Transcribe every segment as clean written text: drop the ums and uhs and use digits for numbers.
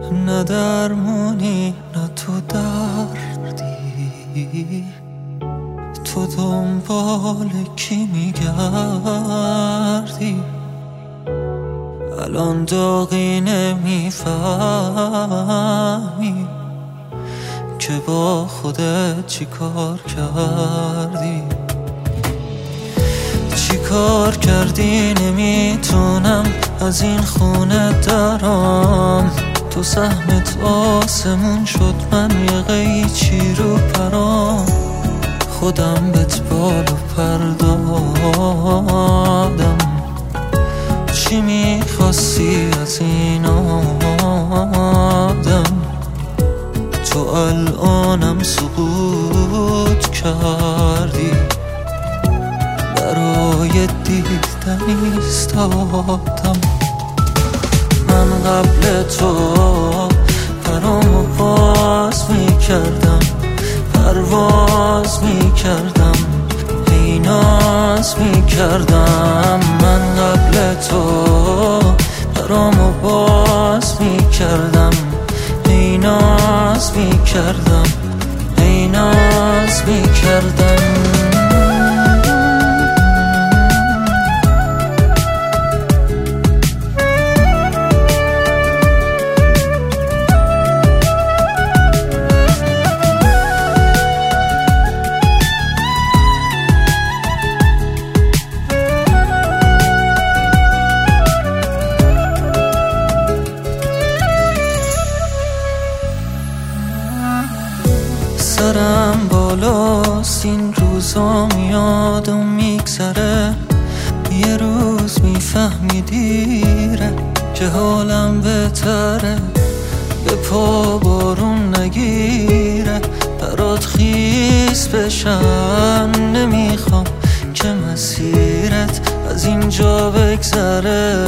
نه درمونی نه تو دردی، تو دنبال کی میگردی؟ الان داغی نمیفهمی که با خودت چی کار کردی. چی کار کردی نمیتونم از این خونه درام، تو سهمت آسمون شد من یه قیچی رو پرام، خودم بهت بال و پر دادم. چی میخواستی از این آدم؟ تو الانم سقوط کردی، برای دیدن ایستادم. من قبل تو پرامو باز میکردم، پرواز میکردم، ای ناز میکردم. من قبل تو پرامو باز میکردم، ای ناز میکردم، ای ناز میکردم. سرم بالاست این روزا میاد و میگذره، یه روز میفهمی دیره که حالم بهتره. به پا بارون نگیره برات خیس بشم، نمیخوام که مسیرت از اینجا بگذره.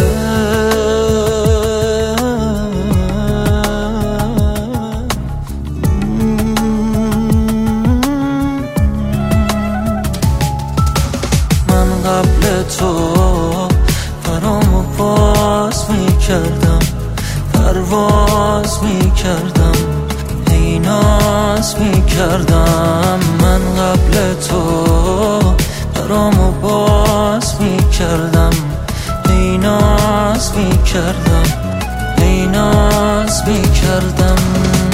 قبل تو پرامو باز میکردم، پرواز میکردم، ای ناز میکردم. من قبل تو پرامو باز میکردم، ای ناز میکردم، ای ناز میکردم.